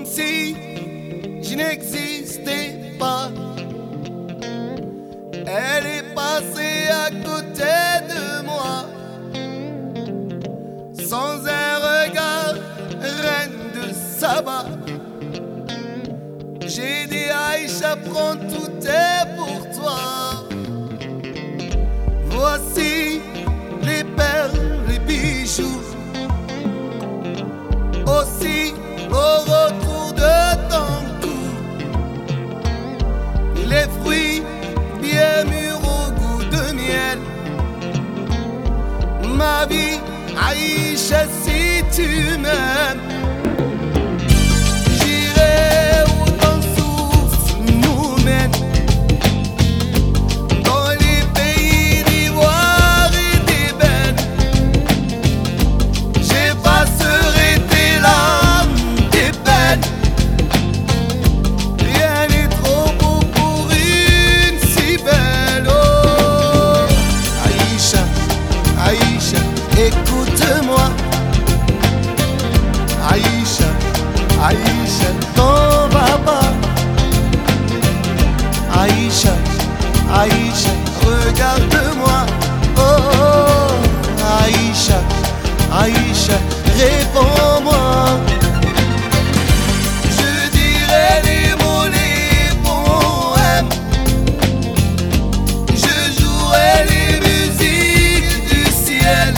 si je n'existais pas. Elle est passée à côté de moi, sans un regard, reine de Saba. J'ai dit Aïcha, prends tout est pour toi. Voici les perles, les bijoux, aussi au retour de ton cou, les fruits bien mûrs au goût de miel. Ma vie, Aïcha, si tu m'aimes, j'irai où ton souffle nous mène, dans les pays d'ivoire et d'ébène. J'effacerai tes larmes, tes peines. Rien n'est trop beau pour une si belle. Oh, Aïcha, Aïcha, écoute-moi. Aïcha, Aïcha, t'en vas pas. Aïcha, Aïcha, regarde-moi. Oh, oh, Aïcha, Aïcha, réponds-moi. Je dirai les mots, les poèmes. Je jouerai les musiques du ciel.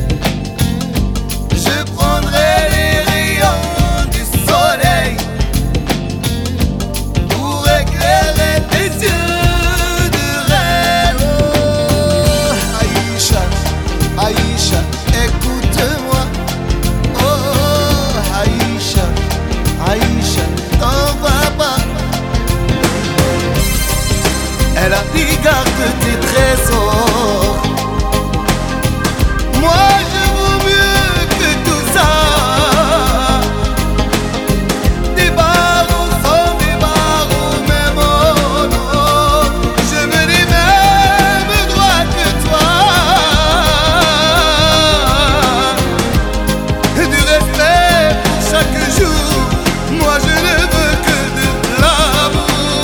Je prendrai les rayons du soleil pour éclairer tes yeux de reine. Oh, Aïcha, Aïcha, écoute-moi. Oh, Aïcha, Aïcha, t'en vas pas. Elle a dit garde tes trésors. Moi je vaux mieux que tout ça. Des barreaux sans des barreaux, même oh non. Je veux les mêmes droits que toi. Du respect pour chaque jour. Moi je ne veux que de l'amour.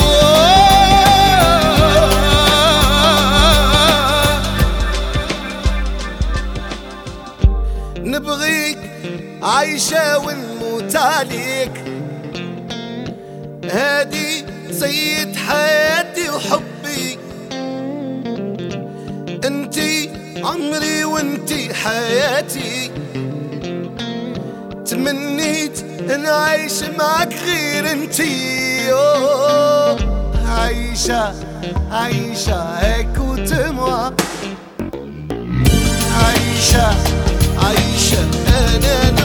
نبغيك عايشة ونموت عليك. هادي سيد حياتي وحبي. انتي عمري وانتي حياتي. تمنيت نعيش معك غير انتي. أوه، عايشة، عايشة، écoute-moi. Aïcha, Aïcha,